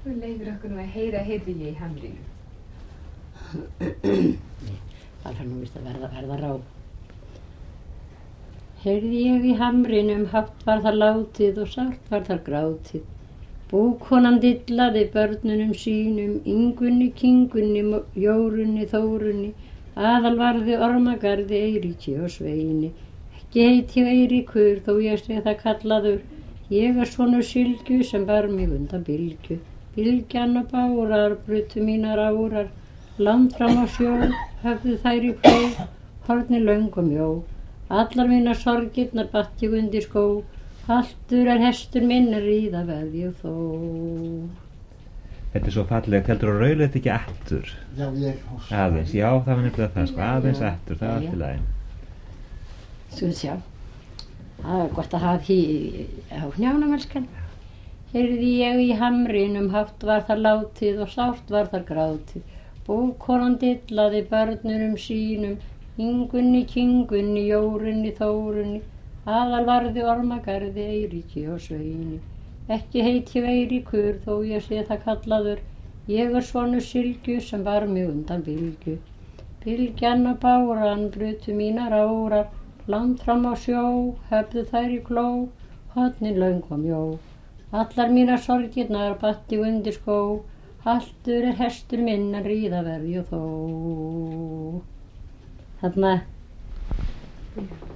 Þú leifir okkur nú að heyra heyrði ég í hamrinu. Það er nú vist að verða rá. Heyrði ég í hamrinum, hátt var það látið og sárt var það grátið. Búkonan dillaði börnunum sínum, Ingunni, Kingunni, Jórunni, Þórunni, Aðalvarði, Ormagarði, Eiríki og Sveini. Ekki heiti ég Eiríkur, þó ég sé það kallaður, ég sonur Sylgju sem bar mig undan Bylgju. Bylgjan og bárar brutu mínar árar, langt fram á sjó, höfðu þær í plóg, horni löng og mjó. Allar mínar sorgirnar batt ég undir skó, haltur hestur minn ríða veð ég þó. Þetta svo fallegt, heldur að raula þetta ekki aftur? Já, ég Aðeins, já, það var nefnilega það, sko, aðeins aftur, það var til lagi. Svo sjá, það er gott að hafa því á hnjánum, elskan. Heyrði ég í hamrinum, hátt var það látið og sárt var það grátið. Búkonan dillaði börnunum sínum, Ingunni, Kingunni, Jórunni, Þórunni, Aðalvarði, Ormagarði, Eiríki og Sveini. Ekki heiti ég Eiríkur, þó ég sé það kallaður, ég sonur Sylgju sem bar mig undan Bylgju. Bylgjan og báran brutu mínar árar, langt fram á sjó, höfðu þær í kló, hornin löng og mjó. Allar mínar sorgirnar batt ég undir skó, haltur hestur minn en ríða verð ég þó. Þarna